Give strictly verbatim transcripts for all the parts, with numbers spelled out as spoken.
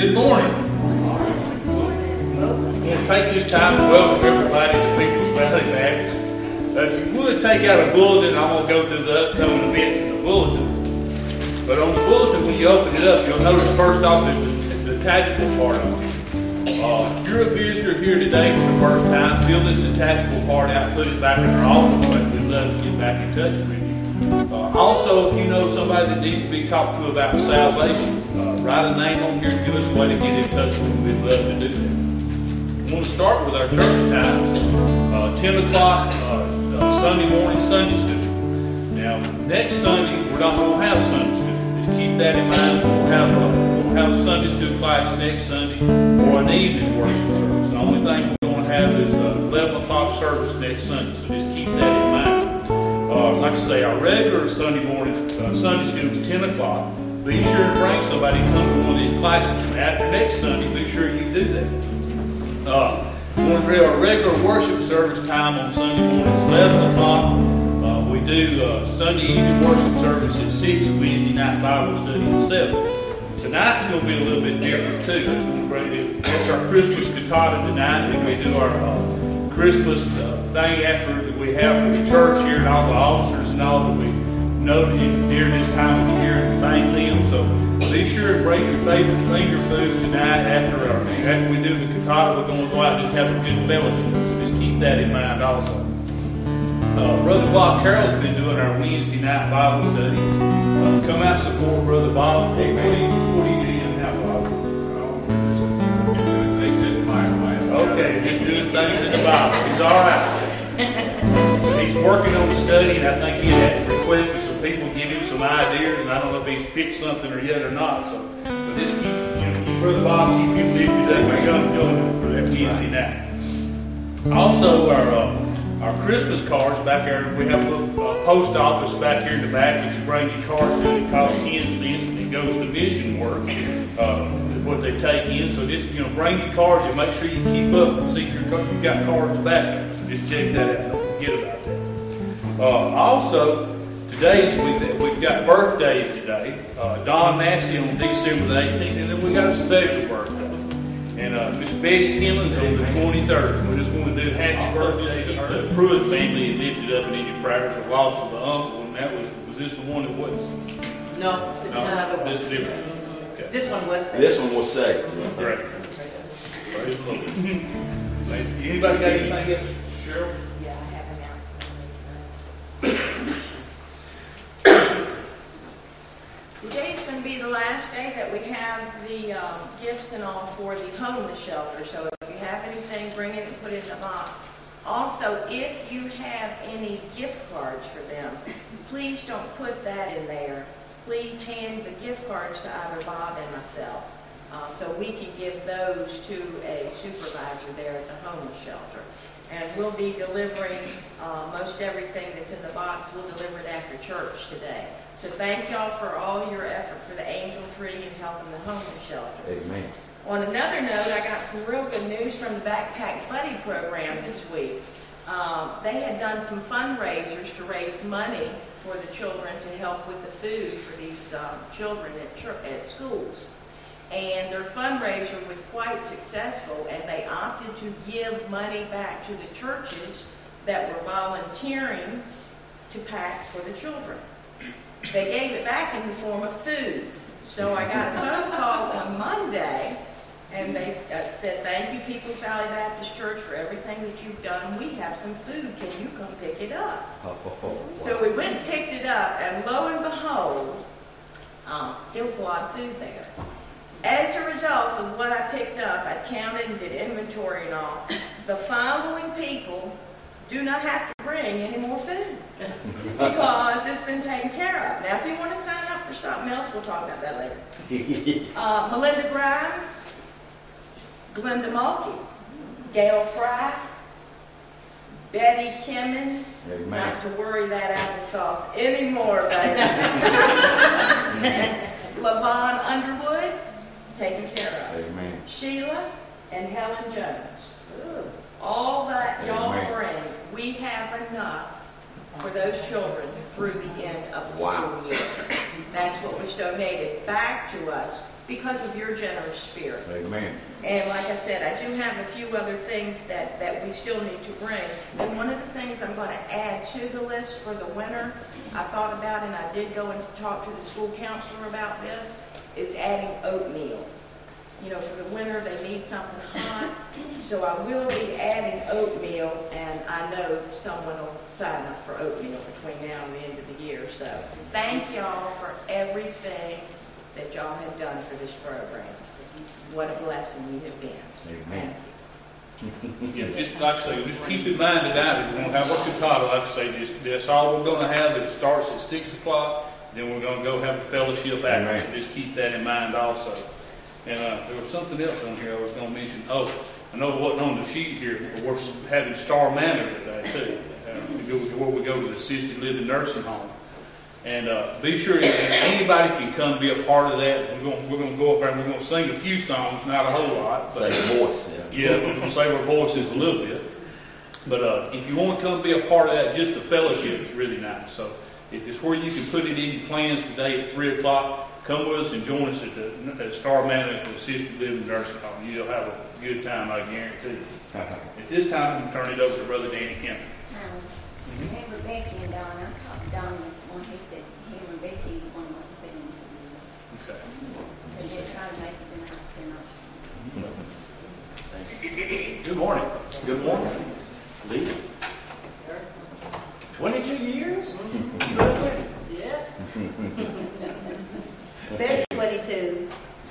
Good morning. I'm going to take this time to welcome everybody to People's Valley Baptist. Uh, if you would take out a bulletin, I'm going to go through the upcoming events in the bulletin. But on the bulletin, when you open it up, you'll notice first off there's the detachable part of it. Uh, if you're a visitor here today for the first time, fill this detachable part out, put it back in our office, but we'd love to get back in touch with you. Uh, also, if you know somebody that needs to be talked to about salvation, uh, write a name on here and give us a way to get in touch with them. We'd love to do that. I want to start with our church times. Uh, ten o'clock uh, uh, Sunday morning Sunday school. Now, next Sunday, we're not going to have Sunday school. Just keep that in mind. We'll have a have a Sunday school class next Sunday or an evening worship service. The only thing we're going to have is an eleven o'clock service next Sunday, so just keep that in mind. Uh, like I say, our regular Sunday morning uh, Sunday school is ten o'clock. Be sure to bring somebody to come to one of these classes. After next Sunday, be sure you do that. Uh, we're going to do our regular worship service time on Sunday morning is eleven o'clock. Uh, we do uh, Sunday evening worship service at six, Wednesday night Bible study at seven. Tonight's going to be a little bit different too. That's our Christmas cantata tonight. And we do our uh, Christmas uh, thing after that we have for the church here and all the officers and all that we noted during this time of the year and thank them. So be sure to bring your favorite finger food tonight after our, after we do the cantata. We're going to go out and just have a good fellowship. So just keep that in mind also. Uh, Brother Bob Carroll's been doing our Wednesday night Bible study. Uh, come out and support Brother Bob. Hey, what are you, what are you doing now, Bob? Okay, just doing things in the Bible. He's all right. He's working on the study, and I think he had requested some people to give him some ideas, and I don't know if he's picked something or yet or not. So, but just keep, you know, keep Brother Bob, keep him lifted up. We're going to join him for that Wednesday night. Also, our uh, Our Christmas cards back there, we have a little uh, post office back here in the back. If you bring your cards to it, it costs ten cents and it goes to mission work, uh, what they take in. So just, you know, bring your cards and make sure you keep up and see if you've got cards back there. So just check that out. Don't forget about that. Uh, also, today, we've, we've got birthdays today. Uh, Don Massey on December the eighteenth, and then we got a special birthday. And uh, Miss Betty Timmons on the twenty-third. We just want to do happy birthday to the Pruitt family and lift it up in any prayers of loss of the uncle. And that was, was this the one that was? No, this no, is another one. This is different. Okay. This one was saved. This one was saved. Great. Praise the Lord. Anybody got anything else? Cheryl? Yeah, I have an Today's going to be the last day that we have the um, gifts and all for the homeless shelter. So if you have anything, bring it and put it in the box. Also, if you have any gift cards for them, please don't put that in there. Please hand the gift cards to either Bob and myself, uh, so we can give those to a supervisor there at the homeless shelter. And we'll be delivering uh, most everything that's in the box. We'll deliver it after church today. So thank y'all for all your effort for the Angel Tree and helping the homeless shelter. Amen. On another note, I got some real good news from the Backpack Buddy program this week. Um, they had done some fundraisers to raise money for the children to help with the food for these um, children at, church, at schools. And their fundraiser was quite successful, and they opted to give money back to the churches that were volunteering to pack for the children. They gave it back in the form of food. So I got a phone call on Monday, and they said, thank you, People's Valley Baptist Church, for everything that you've done. We have some food. Can you come pick it up? Oh, oh, oh, wow. So we went and picked it up, and lo and behold, um, there was a lot of food there. As a result of what I picked up, I counted and did inventory and all, the following people do not have to bring any more food because it's been taken care of. Now, if you want to sign up for something else, we'll talk about that later. uh, Melinda Grimes, Glenda Mulkey, Gail Fry, Betty Kimmons. Amen. Not to worry that applesauce anymore, baby. Lavon Underwood, taken care of. Amen. Sheila and Helen Jones. Ooh. All that y'all bring, we have enough for those children through the end of the wow. school year. That's what was donated back to us because of your generous spirit. Amen. And like I said, I do have a few other things that, that we still need to bring. And one of the things I'm going to add to the list for the winter, I thought about, and I did go and talk to the school counselor about this, is adding oatmeal. You know, for the winter, they need something hot. So I will be adding oatmeal, and I know someone will sign up for oatmeal between now and the end of the year. So thank y'all for everything that y'all have done for this program. What a blessing you have been. Amen. Yeah, just like I say, just keep in mind tonight, if we're going to have our cantata, like I say, just, that's all we're going to have. It starts at six o'clock, then we're going to go have a fellowship after. So just keep that in mind also. And uh, there was something else on here I was going to mention. Oh, I know it wasn't on the sheet here, but we're having Star Manor today too. Uh, we go, where we go to the assisted living nursing home. And uh, be sure that anybody can come be a part of that. We're going, we're going to go up there and we're going to sing a few songs, not a whole lot. But, Save your voice, yeah. Yeah, we're going to save our voices a little bit. But uh, if you want to come be a part of that, just the fellowship is really nice. So if it's where you can put it in your plans today at three o'clock, come with us and join us at the at Star Manor at the assisted living nursing home. You'll have a good time, I guarantee you. At this time, I'm going to turn it over to Brother Danny Kemp. Um, Remember Becky and Don, I talked to Don this morning, he said him and Becky want to fit into the, Okay. so they're trying to make it in our, Good morning. Good morning. Lee? twenty-two years? Yeah. Best twenty-two.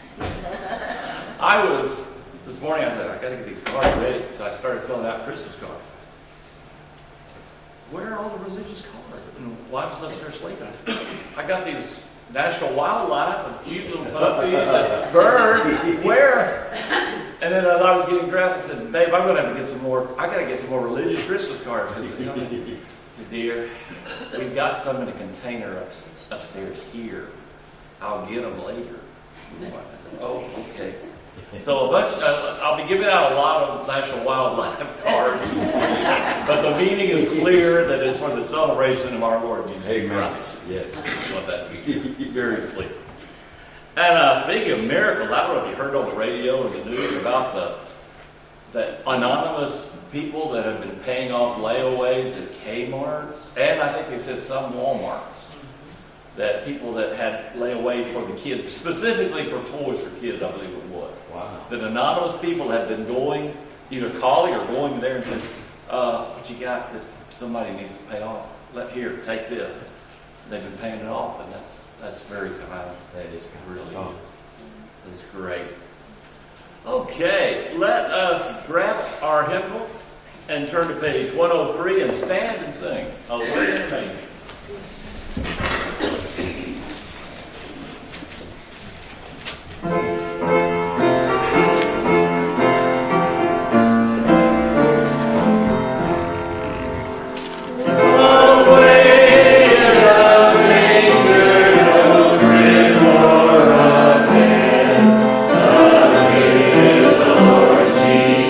I was, this morning I thought, I gotta get these cards ready, so I started filling out Christmas cards. Where are all the religious cards? And wives upstairs sleeping. I got these National Wildlife and cute little puppies and birds. Where? And then as I was getting dressed, I said, babe, I'm gonna have to get some more, I gotta get some more religious Christmas cards. I said, "No, dear, we've got some in a container up, upstairs here. I'll get them later." I said, "Oh, okay." So a bunch, uh, I'll be giving out a lot of National Wildlife cards, but the meaning is clear that it's for the celebration of our Lord Jesus Amen. Christ. Yes. I want that to be very clear. And uh, speaking of miracles, I don't know if you heard on the radio or the news about the the anonymous people that have been paying off layaways at Kmart's, and I think they said some Walmarts, that people that had layaway for the kids, specifically for toys for kids, I believe it was. Wow. That anonymous people have been going, either calling or going there and saying, uh, what you got that somebody needs to pay off? Let here, take this. They've been paying it off, and that's that's very kind. That is It really kind. is. It's great. Okay, let us grab our hymnal and turn to page one oh three and stand and sing. Hallelujah, amen.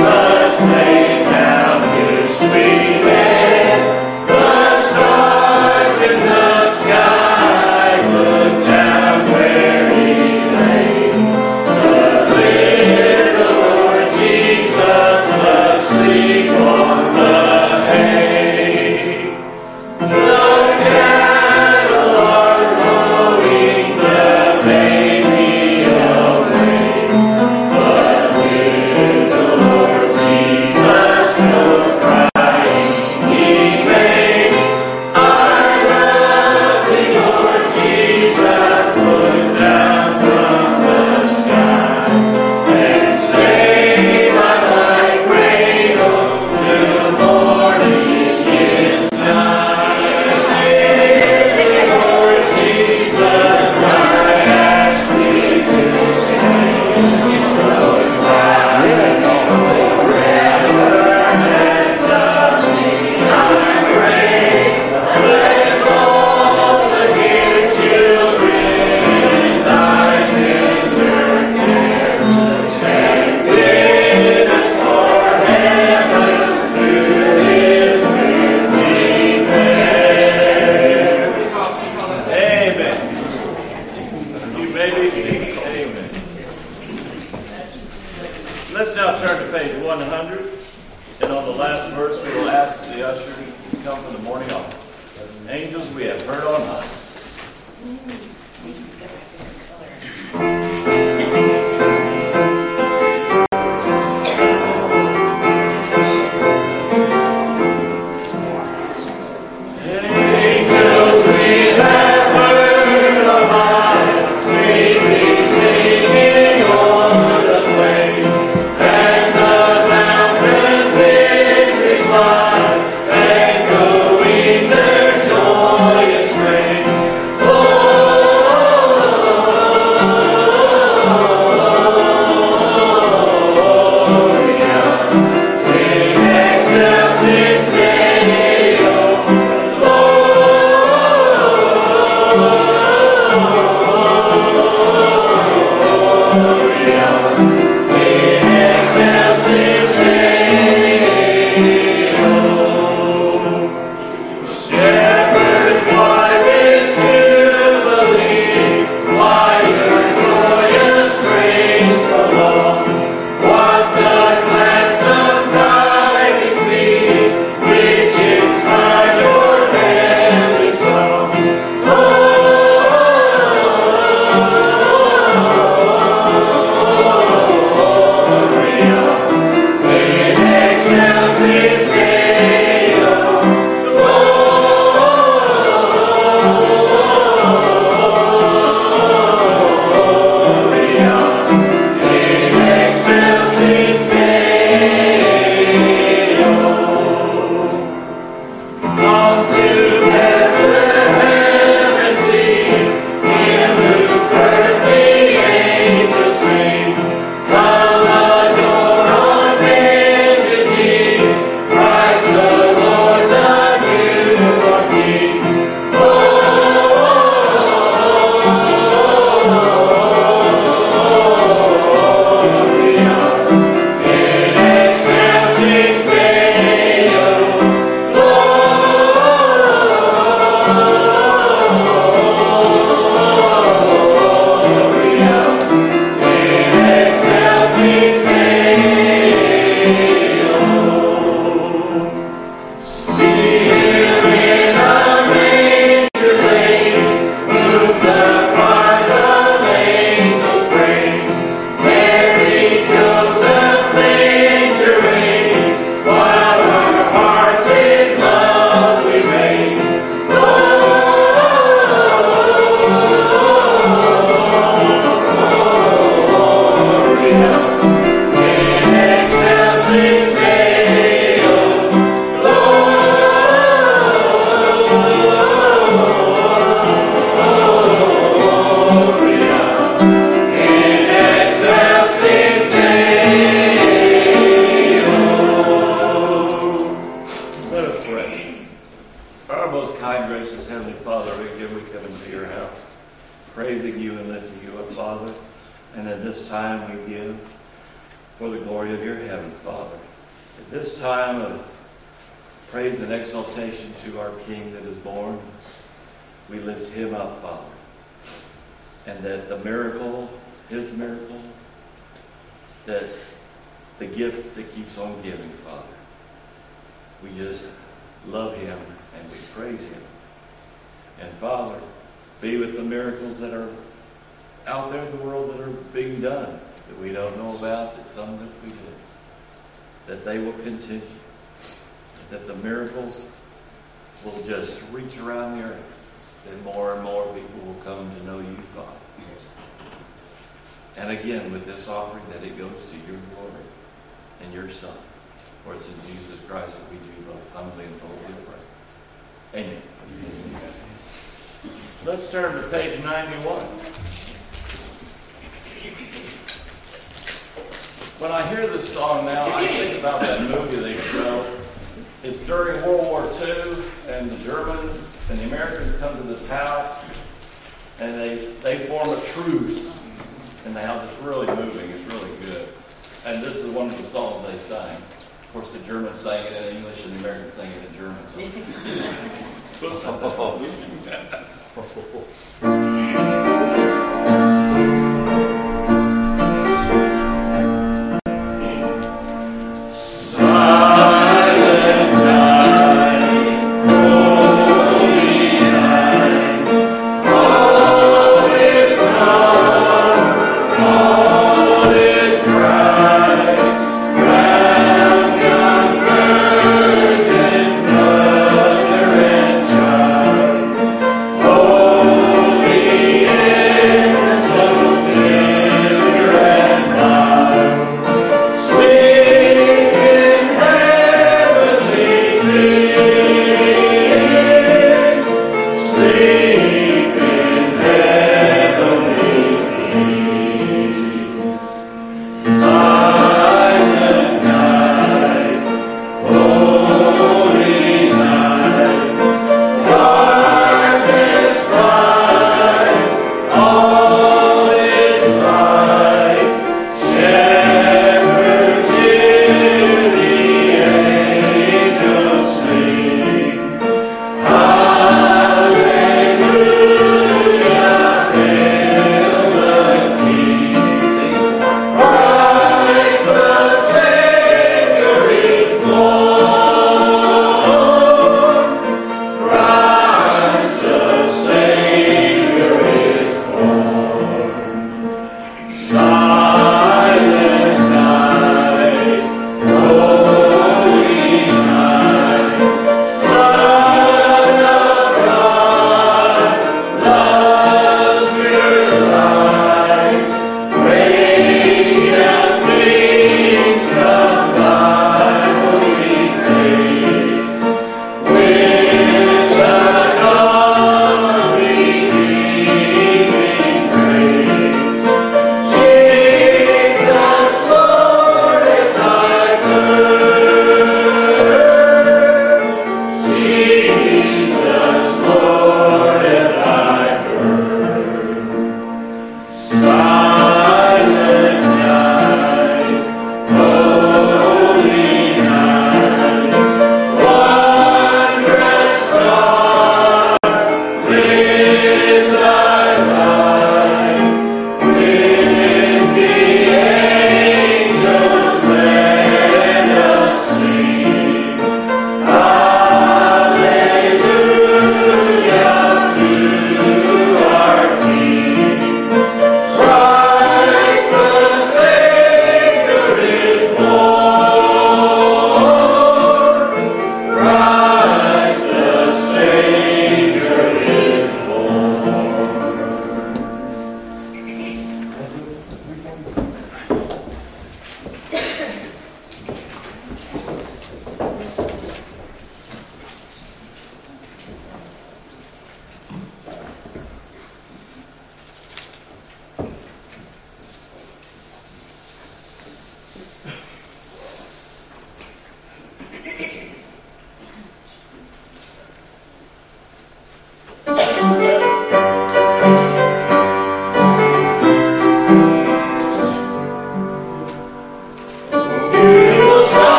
Jesus, lay down his sweet bed, the sun Let's now turn to page one hundred, and on the last verse we will ask the usher to come for the morning offering. Angels we have heard on high.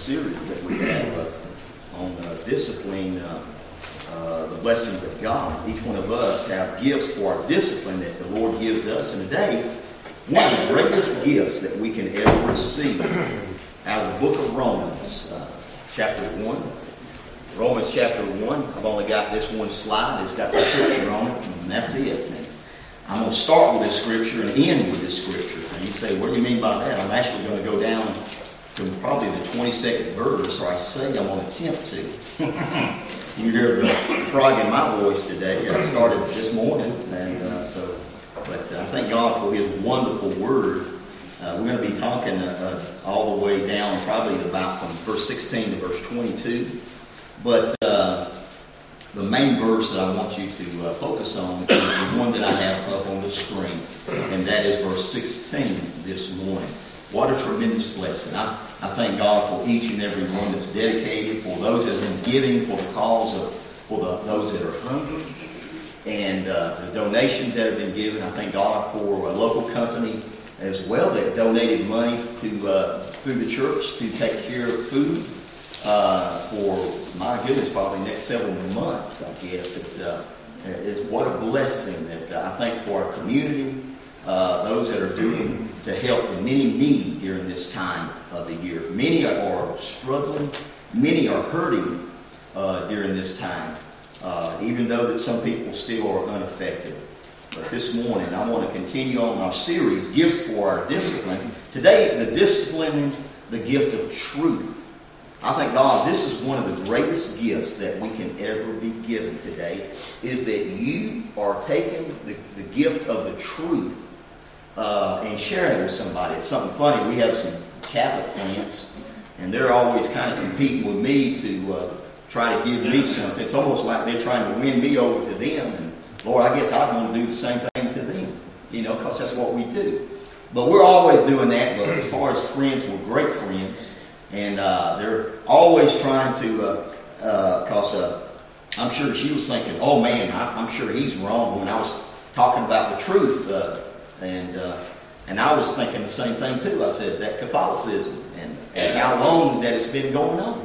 series that we have uh, on uh, discipline, uh, uh, the blessings of God. Each one of us have gifts for our discipline that the Lord gives us. And today, one of the greatest gifts that we can ever receive out of the book of Romans, uh, chapter one. Romans chapter one. I've only got this one slide. It's got the scripture on it, and that's it. And I'm going to start with this scripture and end with this scripture. And you say, what do you mean by that? I'm actually going to go down to probably the twenty-second verse, or I say I'm going to attempt to. You hear the frog in my voice today. I started this morning, and uh, so, but uh, I thank God for His wonderful Word. Uh, we're going to be talking uh, uh, all the way down, probably about from verse sixteen to verse twenty-two. But uh, the main verse that I want you to uh, focus on is the one that I have up on the screen, and that is verse sixteen this morning. What a tremendous blessing. I, I thank God for each and every one that's dedicated, for those that have been giving for the cause of, for the, those that are hungry, and uh, the donations that have been given. I thank God for a local company as well that donated money to uh, through the church to take care of food uh, for, my goodness, probably next several months, I guess. It uh, is what a blessing that uh, I think for our community, uh, those that are doing to help the many need during this time of the year. Many are struggling. Many are hurting uh, during this time, uh, even though that some people still are unaffected. But this morning, I want to continue on our series, Gifts for Our Discipline. Today, the discipline, the gift of truth. I thank God this is one of the greatest gifts that we can ever be given today, is that you are taking the, the gift of the truth uh, and sharing it with somebody. It's something funny. We have some Catholic friends, and they're always kind of competing with me to uh, try to give me something. It's almost like they're trying to win me over to them. And Lord, I guess I want to do the same thing to them, you know, because that's what we do. But we're always doing that. But as far as friends, we're great friends. And uh, they're always trying to, because uh, uh, uh, I'm sure she was thinking, oh man, I, I'm sure he's wrong when I was talking about the truth. Uh, and uh, and I was thinking the same thing too. I said that Catholicism and, and how long that it's been going on.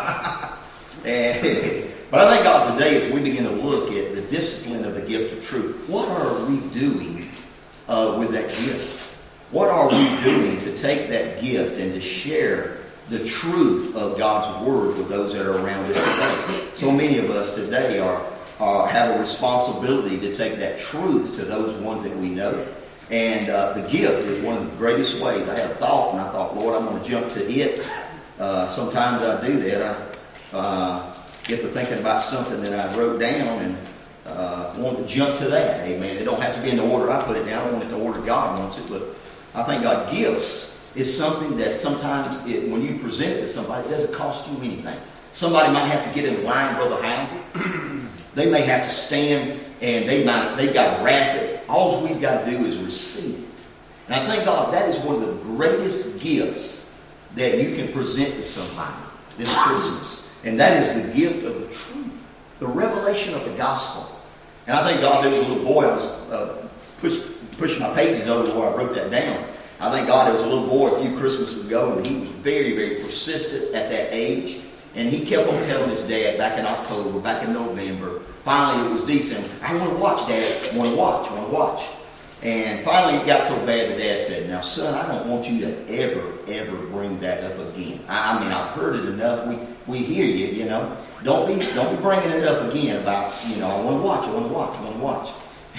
and, but I thank God today as we begin to look at the discipline of the gift of truth. What are we doing uh, with that gift? What are we doing to take that gift and to share the truth of God's Word with those that are around us today? So many of us today are, are have a responsibility to take that truth to those ones that we know. And uh, the gift is one of the greatest ways. I had a thought, and I thought, Lord, I'm going to jump to it. Uh, sometimes I do that. I uh, get to thinking about something that I wrote down and uh, want to jump to that. Amen. It don't have to be in the order I put it down. I want it to order God wants it. But I think God gifts is something that sometimes it, when you present it to somebody, it doesn't cost you anything. Somebody might have to get in line, Brother Howell. They may have to stand and they might, they've got to wrap it. All we've got to do is receive it. And I thank God that is one of the greatest gifts that you can present to somebody this Christmas. And that is the gift of the truth, the revelation of the gospel. And I thank God there was a little boy, I was uh, push, pushing my pages over where I wrote that down. I thank God there was a little boy a few Christmases ago, and he was very, very persistent at that age. And he kept on telling his dad back in October, back in November, finally it was December, I want to watch, Dad, I want to watch, I want to watch. And finally it got so bad the dad said, now son, I don't want you to ever, ever bring that up again. I, I mean, I've heard it enough, we, we hear you, you know. Don't be, don't be bringing it up again about, you know, I want to watch, I want to watch, I want to watch.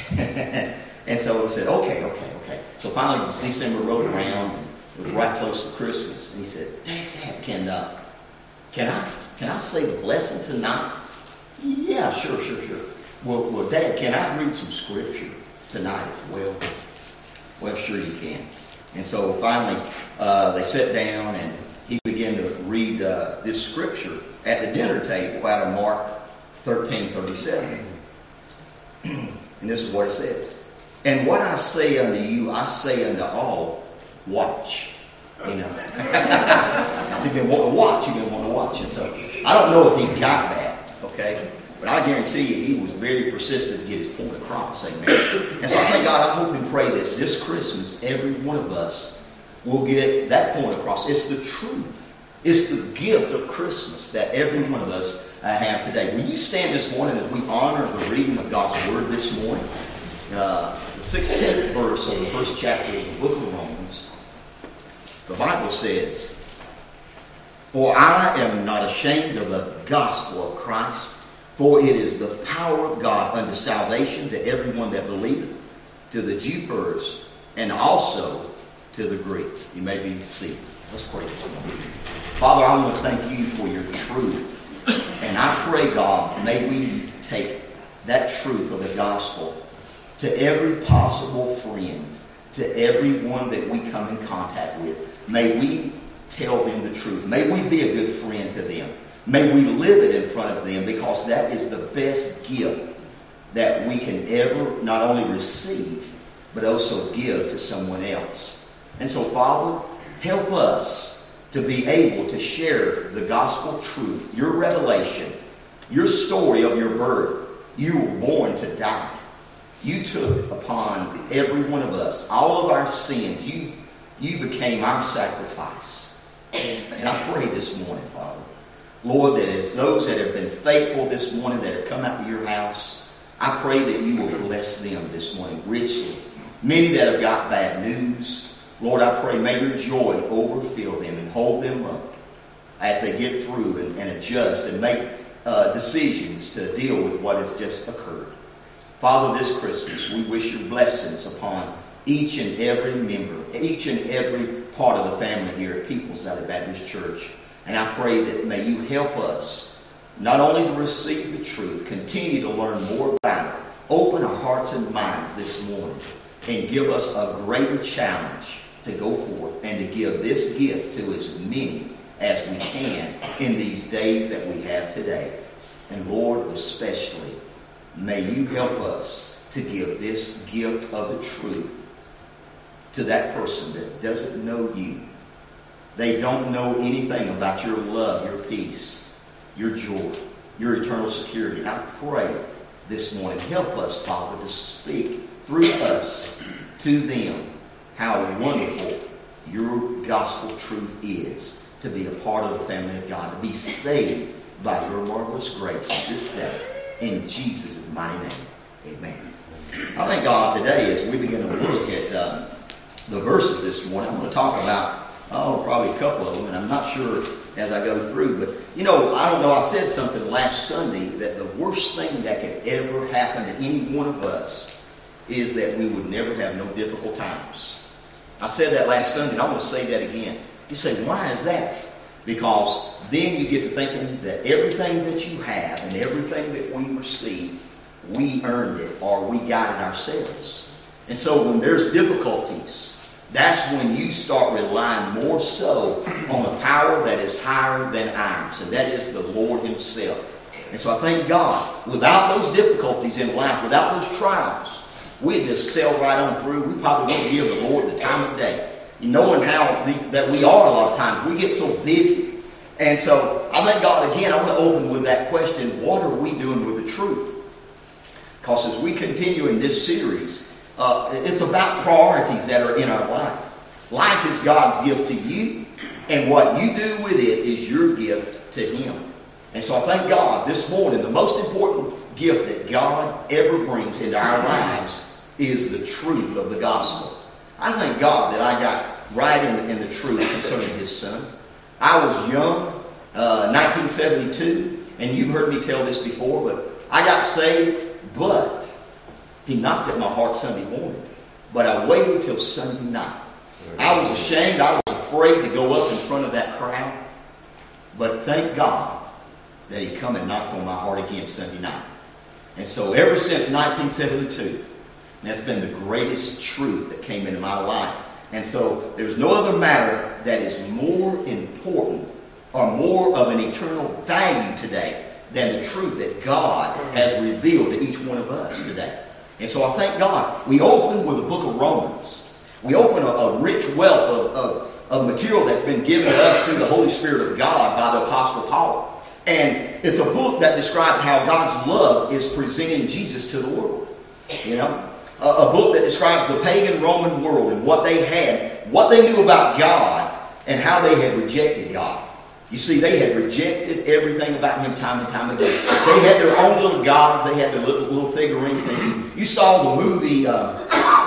And so he said, okay, okay, okay. So finally December rolled around, and it was right close to Christmas. And he said, Dad, Dad, can, uh, can I can I say the blessing tonight? Yeah, sure, sure, sure. Well, well, Dad, can I read some scripture tonight as well? Well, sure you can. And so finally uh, they sat down and he began to read uh, this scripture at the dinner table out of Mark thirteen thirty-seven. And this is what it says. And what I say unto you, I say unto all, watch. You know. So you've been wanting to watch, you've been wanting to watch. And so I don't know if he got that, okay? But I guarantee you he was very persistent to get his point across. Amen. And so I thank God, I hope and pray that this Christmas, every one of us will get that point across. It's the truth. It's the gift of Christmas that every one of us uh, have today. Will you stand this morning as we honor the reading of God's Word this morning? Uh, the sixteenth verse of the first chapter of the book of Romans. The Bible says, "For I am not ashamed of the gospel of Christ, for it is the power of God unto salvation to everyone that believeth, to the Jew first, and also to the Greek." You may be seated. Let's pray this morning. Father, I want to thank you for your truth. And I pray, God, may we take that truth of the gospel to every possible friend, to everyone that we come in contact with. May we tell them the truth. May we be a good friend to them. May we live it in front of them, because that is the best gift that we can ever not only receive, but also give to someone else. And so, Father, help us to be able to share the gospel truth, your revelation, your story of your birth. You were born to die. You took upon every one of us all of our sins. You, you became our sacrifice. And I pray this morning, Father, Lord, that as those that have been faithful this morning, that have come out to your house, I pray that you will bless them this morning richly. Many that have got bad news, Lord, I pray may your joy overfill them and hold them up as they get through and, and adjust and make uh, decisions to deal with what has just occurred. Father, this Christmas, we wish your blessings upon each and every member, each and every part of the family here at People's Valley Baptist Church. And I pray that may you help us not only to receive the truth, continue to learn more about it, open our hearts and minds this morning, and give us a greater challenge to go forth and to give this gift to as many as we can in these days that we have today. And Lord, especially, may you help us to give this gift of the truth to that person that doesn't know you. They don't know anything about your love, your peace, your joy, your eternal security. And I pray this morning, help us, Father, to speak through us to them how wonderful your gospel truth is, to be a part of the family of God, to be saved by your marvelous grace this day. In Jesus' mighty name, amen. I thank God today as we begin to look at uh, the verses this morning. I'm going to talk about, oh, probably a couple of them, and I'm not sure as I go through. But, you know, I don't know, I said something last Sunday that the worst thing that could ever happen to any one of us is that we would never have no difficult times. I said that last Sunday, and I'm going to say that again. You say, why is that? Because then you get to thinking that everything that you have and everything that we receive, we earned it or we got it ourselves. And so when there's difficulties, that's when you start relying more so on the power that is higher than ours, and that is the Lord himself. And so I thank God, without those difficulties in life, without those trials, we'd just sail right on through. We probably wouldn't give the Lord the time of day. Knowing how the, that we are a lot of times, we get so busy. And so I thank God again, I want to open with that question, what are we doing with the truth? Because as we continue in this series, uh, it's about priorities that are in our life. Life is God's gift to you, and what you do with it is your gift to him. And so I thank God this morning, the most important gift that God ever brings into our lives is the truth of the gospel. I thank God that I got right in, in the truth concerning his son. I was young, uh, nineteen seventy-two, and you've heard me tell this before, but I got saved, but he knocked at my heart Sunday morning. But I waited till Sunday night. I was ashamed. I was afraid to go up in front of that crowd. But thank God that he come and knocked on my heart again Sunday night. And so ever since nineteen seventy-two, that's been the greatest truth that came into my life. And so there's no other matter that is more important or more of an eternal value today than the truth that God has revealed to each one of us today. And so I thank God. We open with the book of Romans. We open a, a rich wealth of, of, of material that's been given to us through the Holy Spirit of God by the Apostle Paul. And it's a book that describes how God's love is presenting Jesus to the world. You know, a, a book that describes the pagan Roman world and what they had, what they knew about God, and how they had rejected God. You see, they had rejected everything about him time and time again. They had their own little gods. They had their little, little figurines. You saw the movie uh,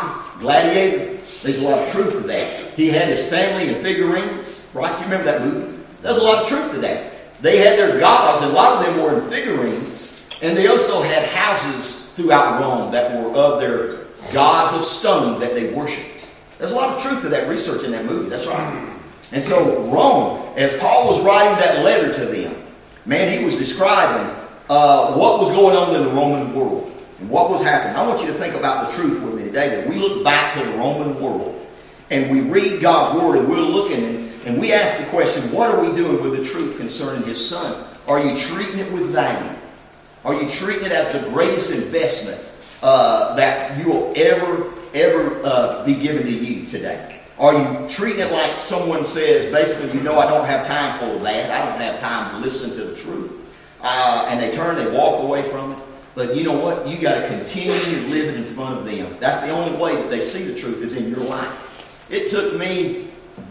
Gladiator. There's a lot of truth to that. He had his family and figurines, right? You remember that movie? There's a lot of truth to that. They had their gods, and a lot of them were in figurines. And they also had houses throughout Rome that were of their gods of stone that they worshipped. There's a lot of truth to that research in that movie. That's right. And so Rome, as Paul was writing that letter to them, man, he was describing uh, what was going on in the Roman world and what was happening. I want you to think about the truth with me today, that we look back to the Roman world and we read God's Word and we're looking and, and we ask the question, what are we doing with the truth concerning His Son? Are you treating it with value? Are you treating it as the greatest investment uh, that you will ever, ever uh, be given to you today? Are you treating it like someone says, basically, you know, I don't have time for that. I don't have time to listen to the truth. Uh, and they turn, they walk away from it. But you know what? You got to continue living in front of them. That's the only way that they see the truth is in your life. It took me,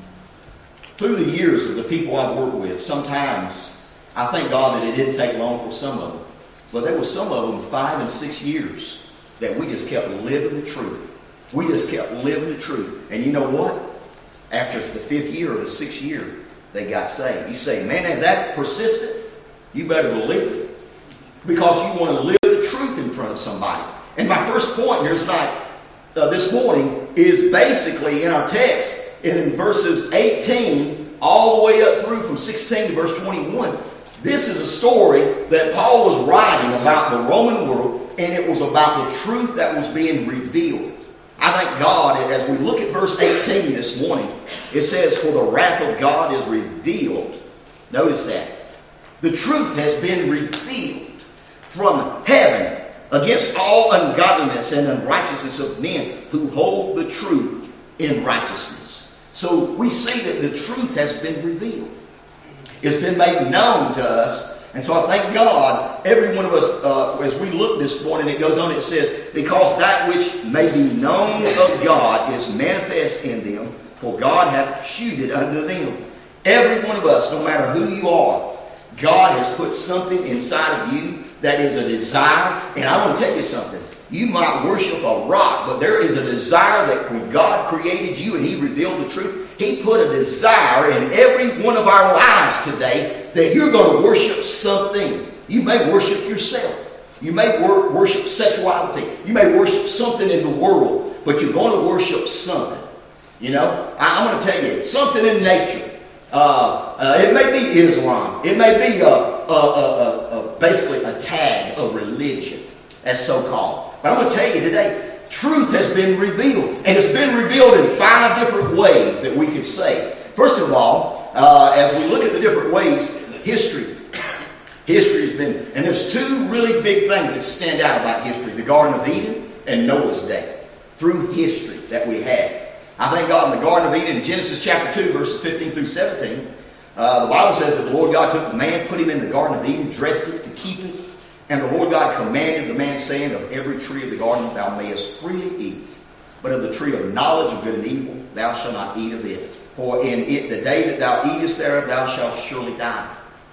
through the years of the people I've worked with, sometimes I thank God that it didn't take long for some of them. But there were some of them five and six years that we just kept living the truth. We just kept living the truth. And you know what? After the fifth year or the sixth year, they got saved. You say, man, is that persistent? You better believe it. Because you want to live the truth in front of somebody. And my first point here tonight, uh, this morning, is basically in our text, in verses eighteen, all the way up through from sixteen to verse twenty-one. This is a story that Paul was writing about the Roman world, and it was about the truth that was being revealed. I thank God, as we look at verse eighteen this morning, it says, for the wrath of God is revealed. Notice that. The truth has been revealed from heaven against all ungodliness and unrighteousness of men who hold the truth in righteousness. So we see that the truth has been revealed. It's been made known to us. And so I thank God, every one of us, uh, as we look this morning, it goes on, it says, because that which may be known of God is manifest in them, for God hath shewed it unto them. Every one of us, no matter who you are, God has put something inside of you that is a desire. And I want to tell you something. You might worship a rock, but there is a desire that when God created you and He revealed the truth, He put a desire in every one of our lives today that you're going to worship something. You may worship yourself. You may wor- worship sexuality. You may worship something in the world, but you're going to worship something. You know, I, I'm going to tell you, something in nature. Uh, uh, it may be Islam. It may be a, a, a, a, a, basically a tag of religion, as so-called. But I'm going to tell you today, truth has been revealed. And it's been revealed in five different ways that we could say. First of all, uh, as we look at the different ways, history. History has been, and there's two really big things that stand out about history. The Garden of Eden and Noah's Day. Through history that we had. I thank God in the Garden of Eden, in Genesis chapter two, verses fifteen through seventeen, uh, the Bible says that the Lord God took the man, put him in the Garden of Eden, dressed it to keep it. And the Lord God commanded the man, saying, of every tree of the garden thou mayest freely eat, but of the tree of knowledge of good and evil thou shalt not eat of it. For in it the day that thou eatest thereof thou shalt surely die.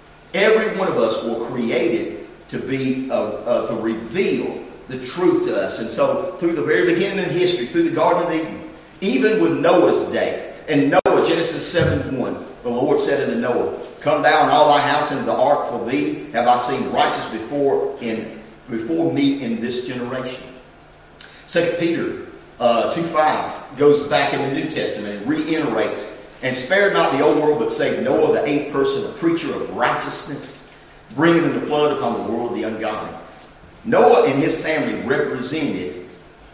Every one of us were created to be, uh, uh, to reveal the truth to us. And so through the very beginning of history, through the Garden of Eden, even with Noah's Day, and Noah, Genesis seven one, the Lord said unto Noah, come thou and all thy house into the ark, for thee have I seen righteous before in before me in this generation. Second Peter uh, two five goes back in the New Testament and reiterates, and spared not the old world, but saved Noah, the eighth person, a preacher of righteousness, bringing in the flood upon the world of the ungodly. Noah and his family represented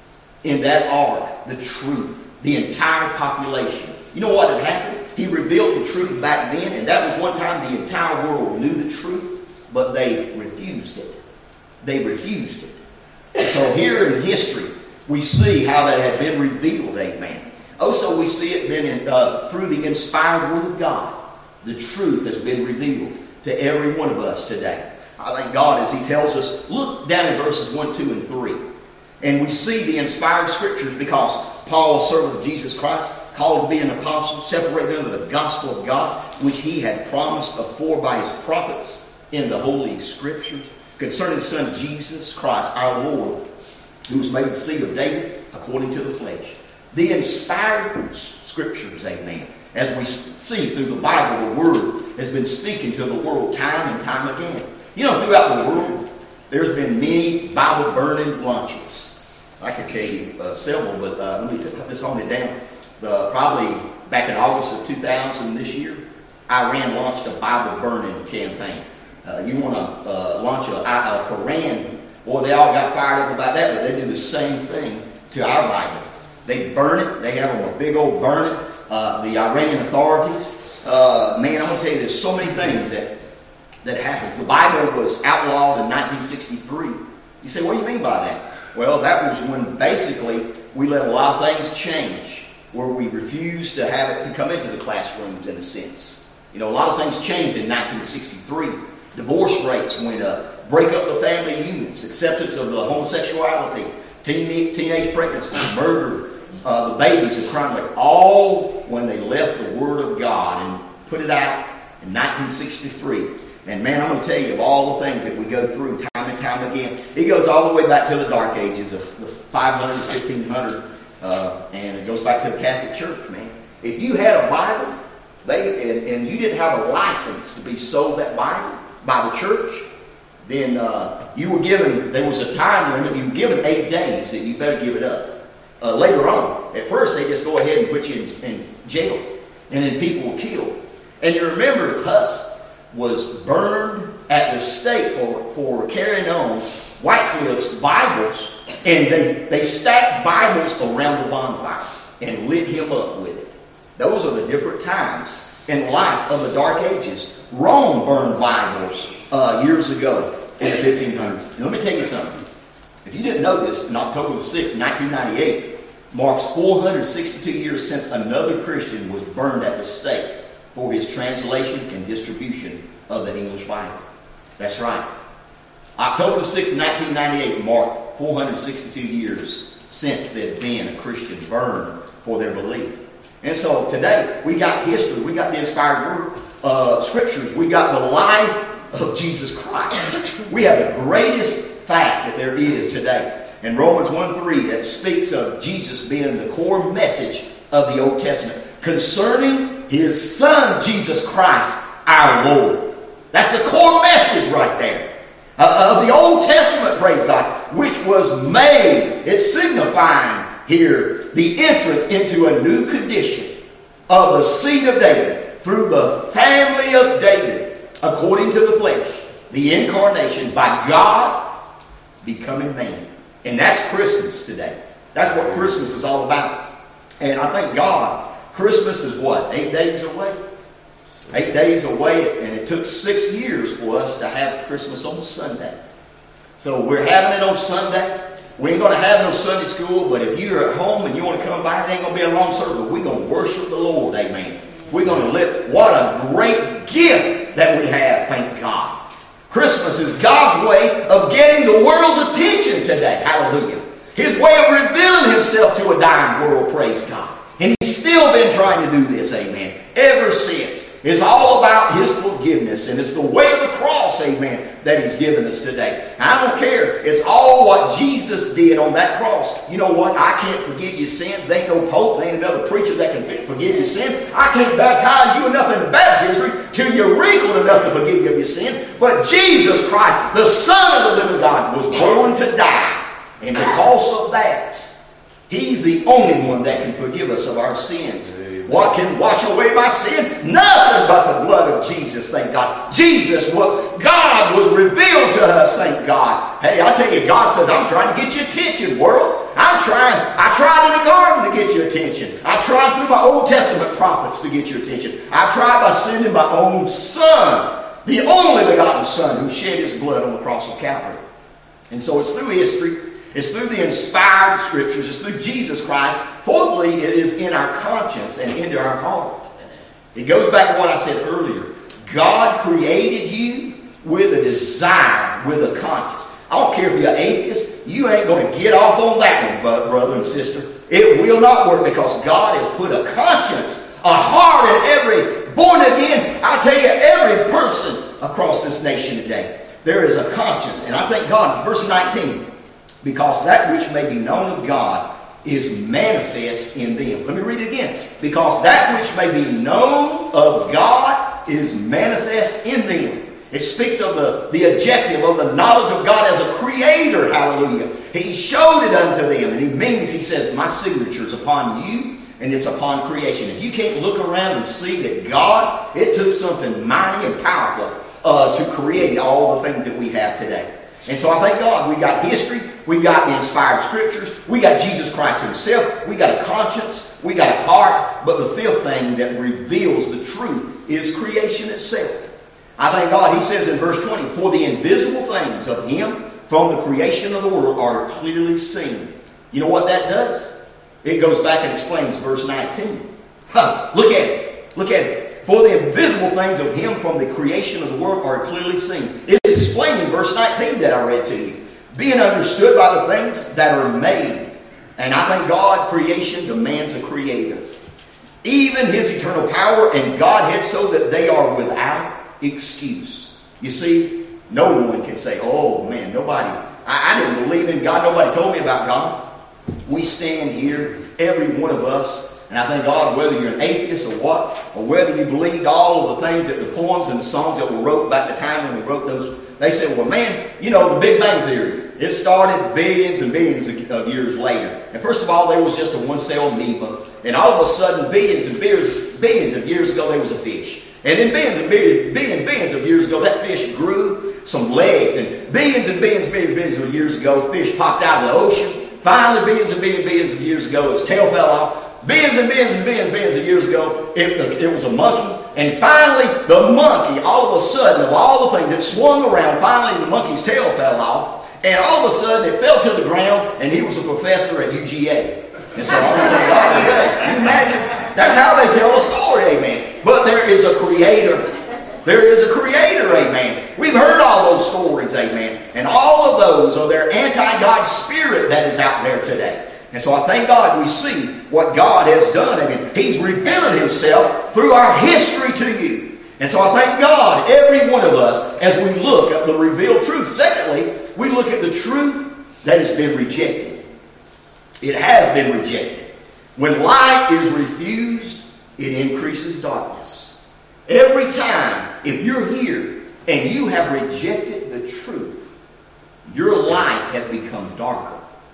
in that ark the truth, the entire population. You know what had happened? He revealed the truth back then, and that was one time the entire world knew the truth, but they refused it. They refused it. And so here in history, we see how that had been revealed, amen. Also, we see it been in, uh, through the inspired Word of God. The truth has been revealed to every one of us today. I thank God as He tells us, look down in verses one, two, and three. And we see the inspired Scriptures because Paul, a servant of Jesus Christ, called to be an apostle, separated under the gospel of God, which he had promised afore by his prophets in the Holy Scriptures, concerning his Son Jesus Christ, our Lord, who was made the seed of David according to the flesh. The inspired Scriptures, amen. As we see through the Bible, the Word has been speaking to the world time and time again. You know, throughout the world, there's been many Bible-burning launches. I could tell you uh, several, but uh, let me put this on it down. The, probably back in August of two thousand this year, Iran launched a Bible-burning campaign. Uh, you want to uh, launch a, a Quran, boy, they all got fired up about that, but they do the same thing to our Bible. They burn it. They have them a big old burn it. Uh, the Iranian authorities, uh, man, I'm going to tell you, there's so many things that, that happens. The Bible was outlawed in nineteen sixty-three. You say, what do you mean by that? Well, that was when basically we let a lot of things change, where we refused to have it to come into the classrooms in a sense. You know, a lot of things changed in nineteen sixty-three. Divorce rates went up, break up the family units, acceptance of the homosexuality, teen, teenage pregnancy, murder, uh, the babies, the crime rate, all when they left the Word of God and put it out in nineteen sixty-three. And man, I'm going to tell you of all the things that we go through time and time again. It goes all the way back to the Dark Ages of the five hundreds, fifteen hundred, uh, and it goes back to the Catholic Church, man. If you had a Bible, they and, and you didn't have a license to be sold that Bible by the church, then uh, you were given, there was a time limit, you were given eight days that you better give it up. Uh, later on, at first they just go ahead and put you in, in jail, and then people were killed. And you remember Huss was burned at the stake for, for carrying on Wycliffe's Bibles, and they, they stacked Bibles around the bonfire and lit him up with it. Those are the different times in life of the Dark Ages. Rome burned Bibles uh, years ago in the fifteen hundreds. And let me tell you something. If you didn't know this, on October the sixth, nineteen ninety-eight, marks four hundred sixty-two years since another Christian was burned at the stake for his translation and distribution of the English Bible. That's right. October the sixth, nineteen ninety-eight marked four hundred sixty-two years since there had been a Christian burned for their belief. And so today, we got history, we got the inspired word, uh, scriptures, we got the life of Jesus Christ. We have the greatest fact that there is today. In Romans one three, that speaks of Jesus being the core message of the Old Testament concerning his Son, Jesus Christ, our Lord. That's the core message right there uh, of the Old Testament, praise God, which was made, it's signifying here the entrance into a new condition of the seed of David through the family of David according to the flesh, the incarnation by God becoming man. And that's Christmas today. That's what Christmas is all about. And I thank God, Christmas is what? Eight days away? Eight days away, and it took six years for us to have Christmas on Sunday. So we're having it on Sunday. We ain't going to have no Sunday school, but if you're at home and you want to come by, it ain't going to be a long service, but we're going to worship the Lord, amen. We're going to live. What a great gift that we have, thank God. Christmas is God's way of getting the world's attention today. Hallelujah. His way of revealing himself to a dying world, praise God. And he's still been trying to do this, amen, ever since. It's all about his forgiveness, and it's the way of the cross, amen, that he's given us today. I don't care. It's all what Jesus did on that cross. You know what? I can't forgive your sins. There ain't no pope. There ain't another preacher that can forgive your sins. I can't baptize you enough in baptism till you're wrinkled enough to forgive you of your sins. But Jesus Christ, the Son of the living God, was born to die. And because of that, he's the only one that can forgive us of our sins. What can wash away my sin? Nothing but the blood of Jesus, thank God. Jesus, what God was revealed to us, thank God. Hey, I tell you, God says, I'm trying to get your attention, world. I'm trying. I tried in the garden to get your attention. I tried through my Old Testament prophets to get your attention. I tried by sending my own Son, the only begotten Son, who shed his blood on the cross of Calvary. And so it's through history. It's through the inspired scriptures. It's through Jesus Christ. Fourthly, it is in our conscience and into our heart. It goes back to what I said earlier. God created you with a desire, with a conscience. I don't care if you're atheist. You ain't going to get off on that one, brother and sister. It will not work because God has put a conscience, a heart in every born again. I tell you, every person across this nation today, there is a conscience. And I thank God, verse nineteen, because that which may be known of God is manifest in them. Let me read it again. Because that which may be known of God is manifest in them. It speaks of the, the objective of the knowledge of God as a creator. Hallelujah. He showed it unto them. And he means, he says, my signature is upon you and it's upon creation. If you can't look around and see that God, it took something mighty and powerful uh, to create all the things that we have today. And so I thank God we got history, we got the inspired scriptures, we got Jesus Christ himself, we got a conscience, we got a heart. But the fifth thing that reveals the truth is creation itself. I thank God, he says in verse twenty, for the invisible things of him from the creation of the world are clearly seen. You know what that does? It goes back and explains verse nineteen. Huh, look at it. Look at it. For the invisible things of him from the creation of the world are clearly seen. It's explained in verse nineteen that I read to you. Being understood by the things that are made. And I thank God, creation demands a creator. Even his eternal power and Godhead, so that they are without excuse. You see, no one can say, oh man, nobody, I, I didn't believe in God. Nobody told me about God. We stand here, every one of us, and I thank God, whether you're an atheist or what, or whether you believed all of the things that the poems and the songs that were wrote back the time when we wrote those, they said, well man, you know, the Big Bang Theory, it started billions and billions of, of years later. And first of all, there was just a one-cell amoeba. And all of a sudden, billions and billions, billions of years ago, there was a fish. And then billions and billions, billions, billions of years ago, that fish grew some legs. And billions and billions, billions, billions of years ago, fish popped out of the ocean. Finally, billions and billions, billions of years ago, its tail fell off. Billions and billions and billions, billions of years ago, it, it was a monkey. And finally, the monkey, all of a sudden, of all the things, it swung around. Finally, the monkey's tail fell off. And all of a sudden, it fell to the ground, and he was a professor at U G A. And so, oh my God, you imagine? That's how they tell a story, amen. But there is a creator. There is a creator, amen. We've heard all those stories, amen. And all of those are their anti-God spirit that is out there today. And so I thank God we see what God has done. I mean, he's revealed himself through our history to you. And so I thank God, every one of us, as we look at the revealed truth. Secondly, we look at the truth that has been rejected. It has been rejected. When light is refused, it increases darkness. Every time, if you're here and you have rejected the truth, your life has become darker.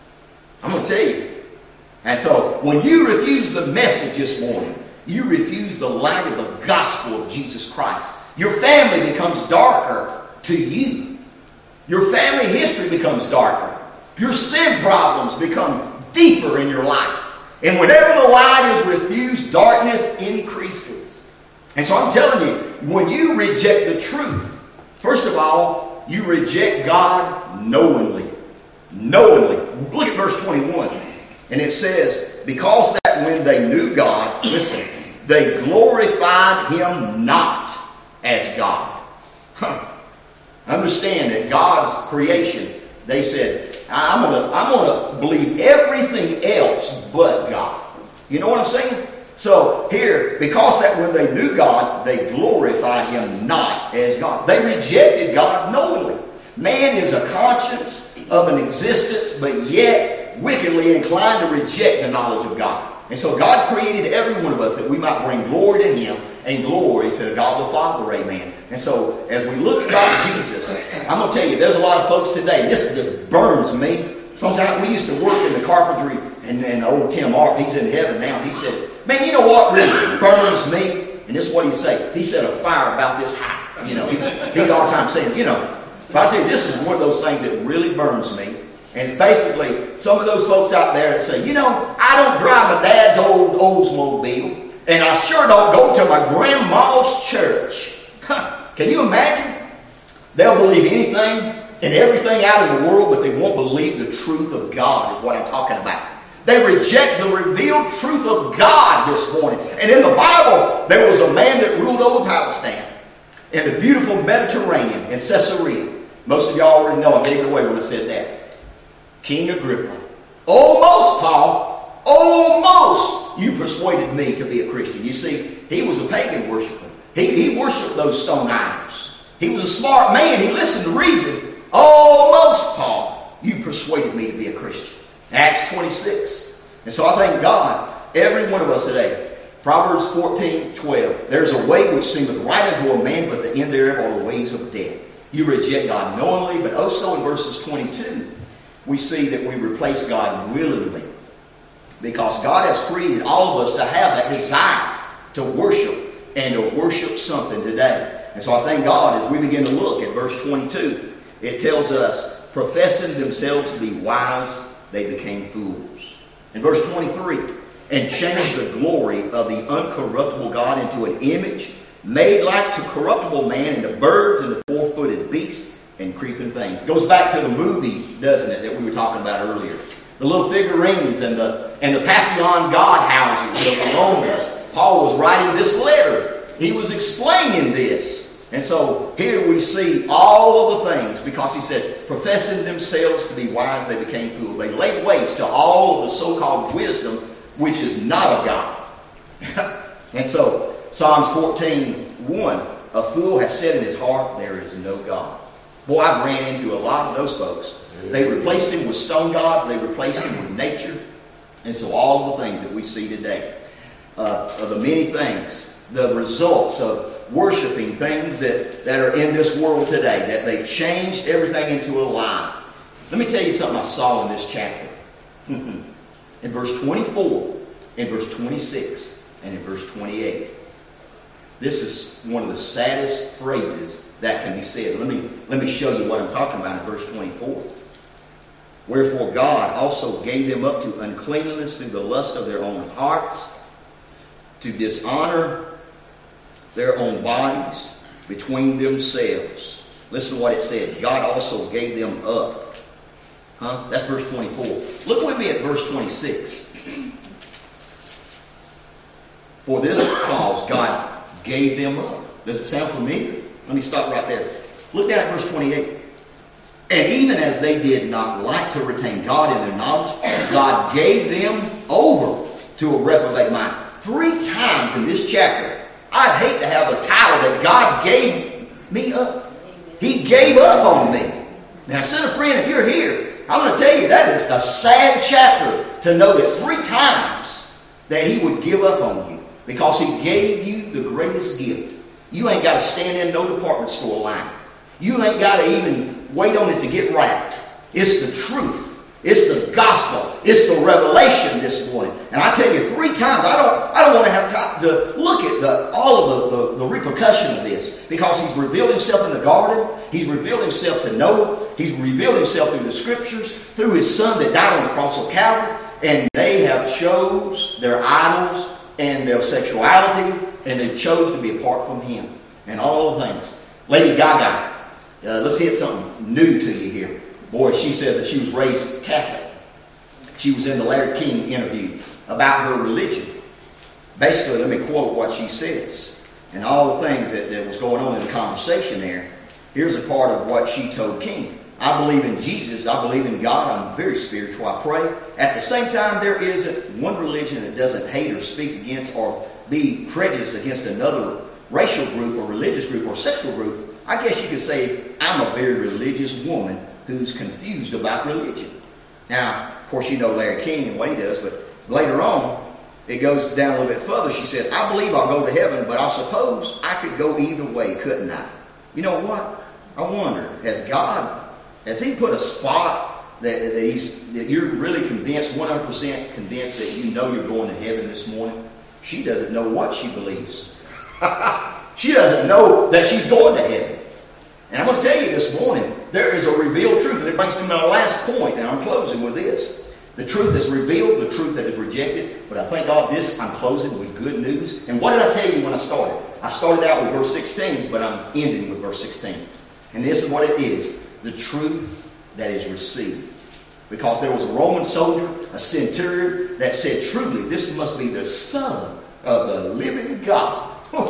I'm going to tell you. And so, when you refuse the message this morning, you refuse the light of the gospel of Jesus Christ. Your family becomes darker to you. Your family history becomes darker. Your sin problems become deeper in your life. And whenever the light is refused, darkness increases. And so I'm telling you, when you reject the truth, first of all, you reject God knowingly. Knowingly. Look at verse twenty-one. And it says, because that when they knew God, listen, they glorified him not as God. Huh. Understand that God's creation, they said, I'm gonna, I'm gonna believe everything else but God. You know what I'm saying? So here, because that when they knew God, they glorified him not as God. They rejected God knowingly. Man is a conscience of an existence, but yet wickedly inclined to reject the knowledge of God. And so God created every one of us that we might bring glory to him and glory to God the Father, amen. And so as we look about Jesus, I'm going to tell you, there's a lot of folks today, and this just burns me. Sometimes we used to work in the carpentry, and, and old Tim Art, he's in heaven now, he said, man, you know what really burns me? And this is what he said. He said a fire about this high. You know, he's, he's all the time saying, you know, but I tell you, this is one of those things that really burns me. And it's basically some of those folks out there that say, you know, I don't drive my dad's old Oldsmobile, and I sure don't go to my grandma's church. Huh. Can you imagine? They'll believe anything and everything out in the world, but they won't believe the truth of God is what I'm talking about. They reject the revealed truth of God this morning. And in the Bible, there was a man that ruled over Palestine in the beautiful Mediterranean in Caesarea. Most of y'all already know, I gave it away when I said that. King Agrippa. Almost, Paul, almost you persuaded me to be a Christian. You see, he was a pagan worshiper. He, he worshipped those stone idols. He was a smart man. He listened to reason. Almost, Paul, you persuaded me to be a Christian. Acts twenty-six. And so I thank God, every one of us today, Proverbs fourteen twelve. There's a way which seemeth right unto a man, but the end thereof are the ways of death. You reject God knowingly, but also in verses twenty-two, we see that we replace God willingly. Because God has created all of us to have that desire to worship and to worship something today. And so I thank God as we begin to look at verse twenty-two, it tells us, professing themselves to be wise, they became fools. In verse twenty-three, and changed the glory of the uncorruptible God into an image made like to corruptible man, and the birds and the four-footed beasts and creeping things. It goes back to the movie, doesn't it, that we were talking about earlier. The little figurines and the and the Pantheon god houses of the Romans. Paul was writing this letter. He was explaining this. And so here we see all of the things, because he said, professing themselves to be wise, they became fools. They laid waste to all of the so-called wisdom, which is not of God. And so Psalms fourteen one, a fool has said in his heart, there is no God. Boy, I've ran into a lot of those folks. They replaced him with stone gods. They replaced him with nature. And so all of the things that we see today, uh, of the many things, the results of worshiping things that, that are in this world today, that they've changed everything into a lie. Let me tell you something I saw in this chapter. In verse twenty-four, in verse twenty-six, and in verse twenty-eight. This is one of the saddest phrases that can be said. Let me, let me show you what I'm talking about in verse twenty-four. Wherefore God also gave them up to uncleanness through the lust of their own hearts, to dishonor their own bodies between themselves. Listen to what it said. God also gave them up. Huh? That's verse twenty-four. Look with me at verse twenty-six. For this cause God gave them up. Does it sound familiar? Let me stop right there. Look down at verse twenty-eight. And even as they did not like to retain God in their knowledge, God gave them over to a reprobate mind. Three times in this chapter, I'd hate to have a title that God gave me up. He gave up on me. Now, sinner friend, if you're here, I'm going to tell you that is a sad chapter to know that three times that he would give up on you because he gave you the greatest gift. You ain't got to stand in no department store line. You ain't got to even wait on it to get wrapped. It's the truth. It's the gospel. It's the revelation this morning. And I tell you, three times, I don't I don't want to have time to look at the, all of the, the, the repercussion of this, because he's revealed himself in the garden. He's revealed himself to Noah. He's revealed himself through the scriptures, through his son that died on the cross of Calvary. And they have chose their idols and their sexuality, and they chose to be apart from him. And all the things. Lady Gaga. Uh, let's hit something new to you here. Boy, she says that she was raised Catholic. She was in the Larry King interview about her religion. Basically, let me quote what she says. And all the things that, that was going on in the conversation there. Here's a part of what she told King. I believe in Jesus. I believe in God. I'm very spiritual. I pray. At the same time, there isn't one religion that doesn't hate or speak against or be prejudiced against another racial group or religious group or sexual group. I guess you could say I'm a very religious woman who's confused about religion. Now, of course, you know Larry King and what he does, but later on, it goes down a little bit further. She said, I believe I'll go to heaven, but I suppose I could go either way, couldn't I? You know what? I wonder, has God, has he put a spot that, that, he's, that you're really convinced, one hundred percent convinced that you know you're going to heaven this morning? She doesn't know what she believes. She doesn't know that she's going to heaven. And I'm going to tell you this morning, there is a revealed truth. And it brings me to my last point, and I'm closing with this. The truth is revealed, the truth that is rejected. But I thank God this, I'm closing with good news. And what did I tell you when I started? I started out with verse sixteen, but I'm ending with verse sixteen. And this is what it is. The truth that is received. Because there was a Roman soldier, a centurion, that said, truly, this must be the Son of the living God.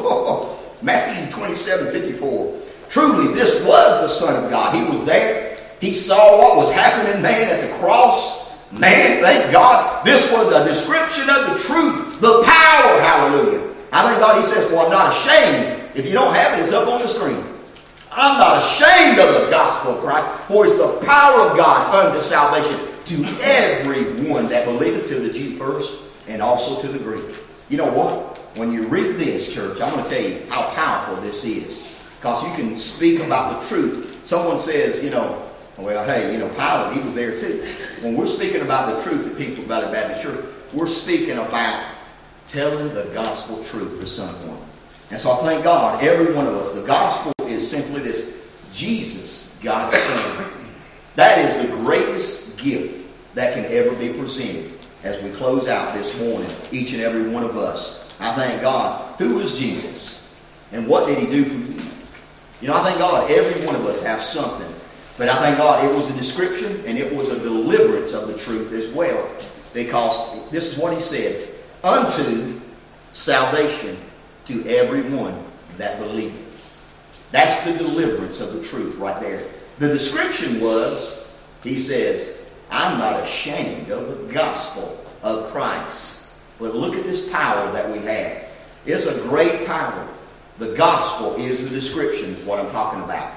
Matthew twenty-seven fifty-four. Truly, this was the Son of God. He was there. He saw what was happening, man, at the cross. Man, thank God. This was a description of the truth the power, hallelujah. I thank God he says, well, I'm not ashamed. If you don't have it, it's up on the screen. I'm not ashamed of the gospel of Christ, for it's the power of God unto salvation to everyone that believeth, to the Jew first, and also to the Greek. You know what? When you read this, church, I'm going to tell you how powerful this is. Because you can speak about the truth. Someone says, you know, well, hey, you know, Pilate, he was there too. When we're speaking about the truth at People's Valley Baptist Church, we're speaking about telling the gospel truth, the Son of one. And so I thank God, every one of us, the gospel is simply this: Jesus, God's Son. That is the greatest gift that can ever be presented as we close out this morning, each and every one of us. I thank God. Who is Jesus? And what did he do for you? You know, I thank God every one of us have something. But I thank God it was a description and it was a deliverance of the truth as well. Because this is what he said: unto salvation to everyone that believeth. That's the deliverance of the truth right there. The description was, he says, I'm not ashamed of the gospel of Christ. But look at this power that we have. It's a great power. The gospel is the description, is what I'm talking about.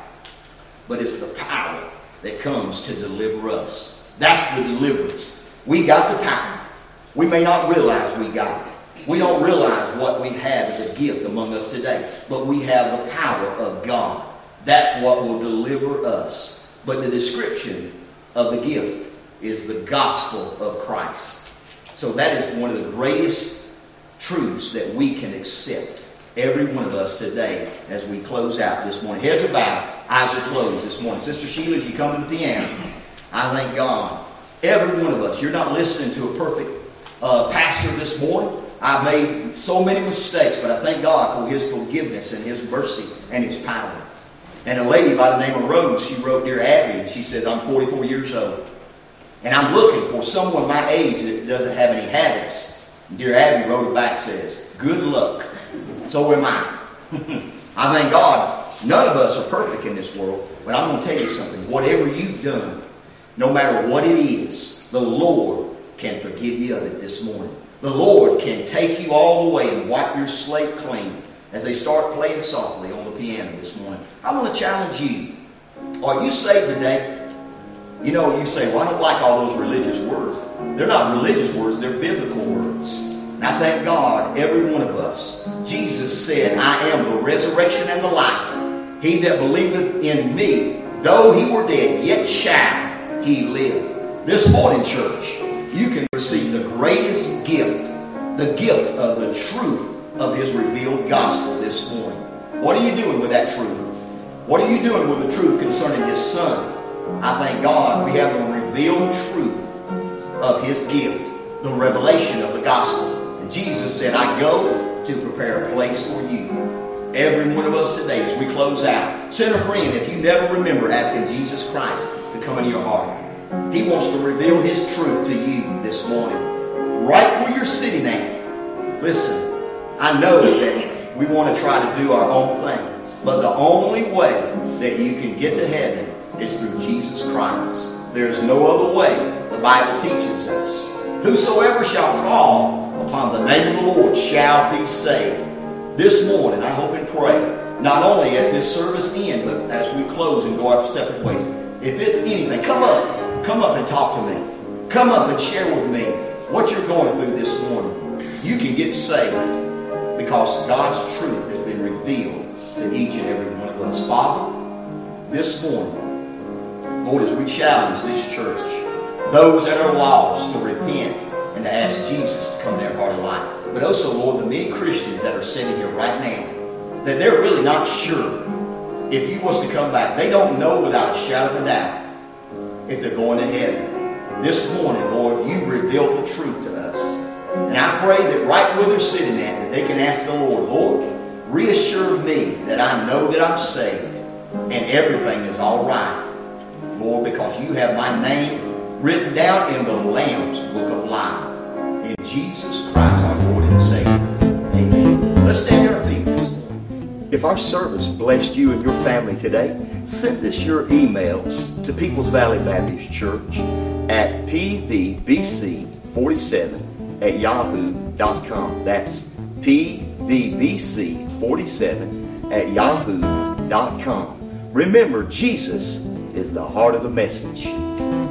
But it's the power that comes to deliver us. That's the deliverance. We got the power. We may not realize we got it. We don't realize what we have as a gift among us today. But we have the power of God. That's what will deliver us. But the description of the gift is the gospel of Christ. So that is one of the greatest truths that we can accept, every one of us today, as we close out this morning. Heads are bowed, eyes are closed this morning. Sister Sheila, as you come to the piano, I thank God. Every one of us, you're not listening to a perfect uh, pastor this morning. I've made so many mistakes, but I thank God for his forgiveness and his mercy and his power. And a lady by the name of Rose, she wrote Dear Abby, and she says, I'm forty-four years old. And I'm looking for someone my age that doesn't have any habits. And Dear Abby wrote it back, says, good luck. So am I. I thank God none of us are perfect in this world, but I'm going to tell you something. Whatever you've done, no matter what it is, the Lord can forgive you of it this morning. The Lord can take you all the way and wipe your slate clean. As they start playing softly on the piano this morning, I want to challenge you. Are you saved today? You know, you say, well, I don't like all those religious words. They're not religious words, they're biblical words. And I thank God, every one of us. Jesus said, I am the resurrection and the life. He that believeth in me, though he were dead, yet shall he live. This morning, church, you can receive the greatest gift, the gift of the truth of his revealed gospel this morning. What are you doing with that truth? What are you doing with the truth concerning his Son? I thank God we have the revealed truth of his gift, the revelation of the gospel. And Jesus said, I go to prepare a place for you. Every one of us today, as we close out, send a friend, if you never remember asking Jesus Christ to come into your heart. He wants to reveal his truth to you this morning. Right where you're sitting at. Listen, I know that we want to try to do our own thing. But the only way that you can get to heaven is through Jesus Christ. There's no other way, the Bible teaches us. Whosoever shall call upon the name of the Lord shall be saved. This morning, I hope and pray, not only at this service end, but as we close and go our separate ways. If it's anything, come up. Come up and talk to me. Come up and share with me what you're going through this morning. You can get saved because God's truth has been revealed to each and every one of us. Father, this morning, Lord, as we challenge this church, those that are lost to repent and to ask Jesus to come in their heart and life. But also, Lord, the many Christians that are sitting here right now, that they're really not sure if you was to come back. They don't know without a shadow of a doubt if they're going to heaven. This morning, Lord, you've revealed the truth to us. And I pray that right where they're sitting at, that they can ask the Lord, Lord, reassure me that I know that I'm saved and everything is all right. Lord, because you have my name written down in the Lamb's book of life. In Jesus Christ, our Lord and Savior. Amen. Let's stand on our feet this morning. If our service blessed you and your family today, send us your emails to People's Valley Baptist Church at P V B C forty-seven at yahoo dot com. That's P V B C forty-seven at yahoo dot com. Remember, Jesus is the heart of the message.